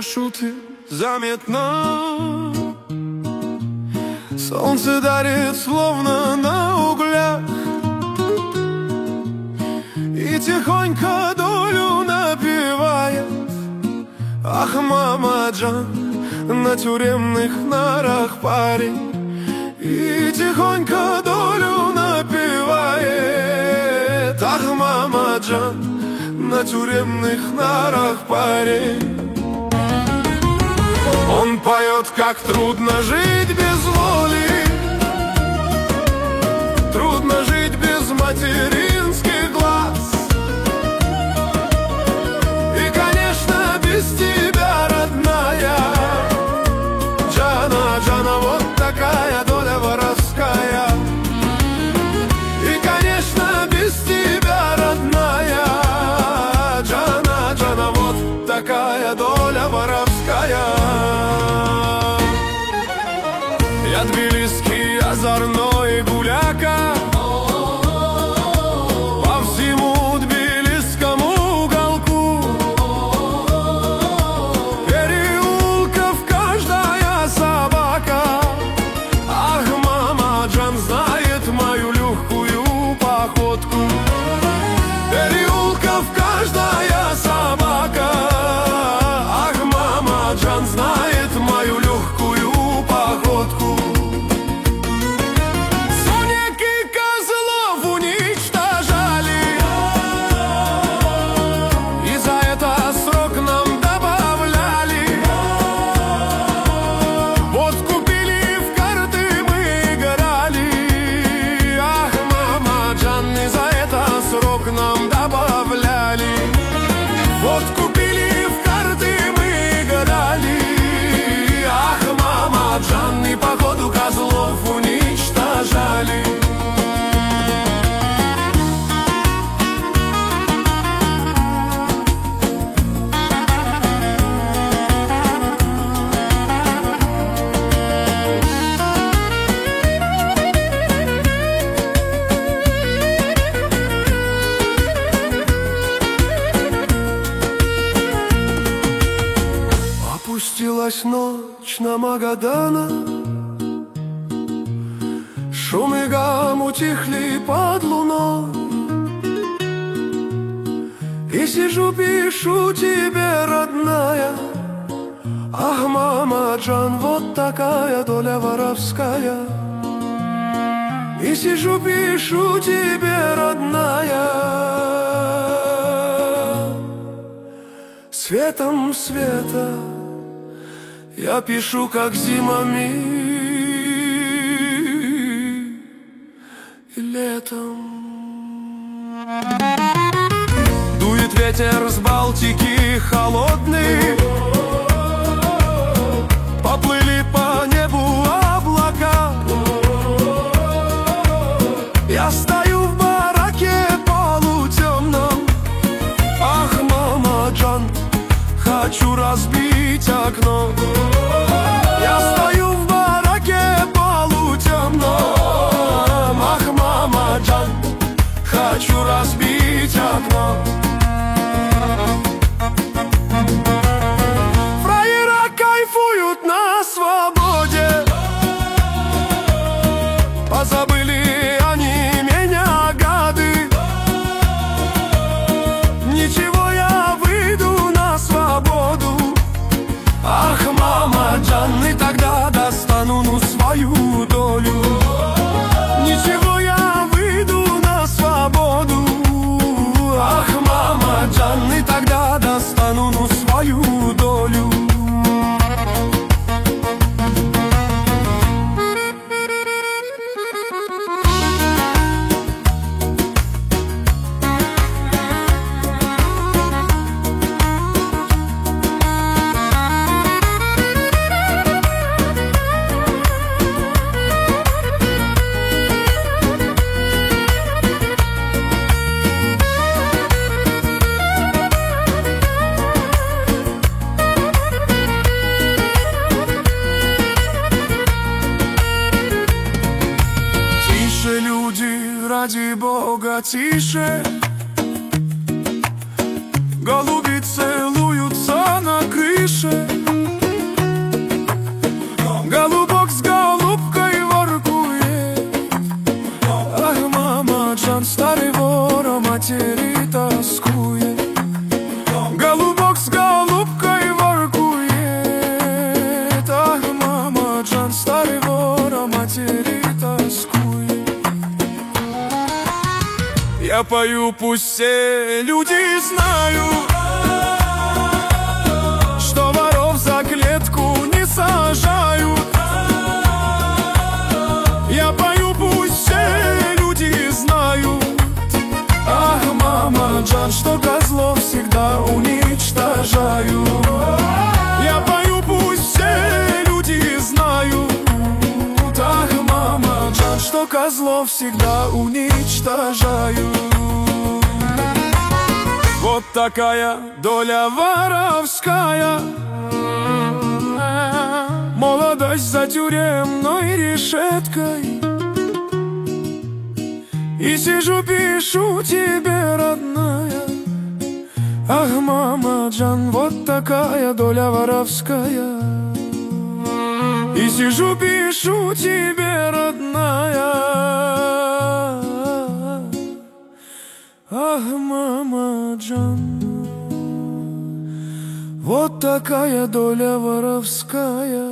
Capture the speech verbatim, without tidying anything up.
маршруты заметно. Солнце дарит словно на углях, и тихонько долю напевает. Ах, мама Джан, на тюремных нарах парень, и тихонько долю напевает. Ах, мама Джан, на тюремных нарах парень. Он поет, как трудно жить без воли, трудно жить без материнских глаз. И, конечно, без тебя, родная Джана, Джана, вот такая доля воровская. И, конечно, без тебя, родная Джана, Джана, вот такая доля воровская. Я тбилисский, озорной гуляка, по всему тбилисскому уголку, переулков каждая собака. Ах, мама Джан знает мою легкую походку. Переулков каждая собака. Ах, мама Джан знает мою легкую походку. Сонек и козлов уничтожали, и за это срок нам добавляли. Вот купили, в карты мы играли. Ах, мама Джан, и за это срок нам добавляли. Вот купили, в карты мы играли. Ах, мама Джан, и походу козлов уничтожали. Опустилась ночь на Магадана, шум и гам утихли под луной. И сижу, пишу тебе, родная. Ах, мама Джан, вот такая доля воровская. И сижу, пишу тебе, родная. Светом света я пишу, как зимами и летом. Дует ветер с Балтики холодный, поплыли по небу облака. Я стою в бараке полутемном. Ах, мама Джан, хочу разбить окно. Я стою в бараке полутемном. Ах, мама Джан, хочу разбить окно. Фраера кайфуют на свободе, позабыли они меня, гады. Ничего, я выйду на свободу. Ах, мама Джан, и тогда достану ну свою долю. Ничего, я выйду на свободу. Ах, мама Джан, и тогда достану ну свою долю. ради Бога, тише. Голуби целуются на крыше. Я пою, пусть все люди знают, что воров за клетку не сажают. Я пою, пусть все люди знают, ах, мама Джан, что козлов всегда уничтожаю. Я пою, пусть все люди знают, ах, мама Джан, что козлов всегда уничтожаю. Вот такая доля воровская, молодость за тюремной решеткой. И сижу, пишу тебе, родная, ах, мама Джан, вот такая доля воровская. И сижу, пишу тебе, родная, ах, мама Джан, вот такая доля воровская.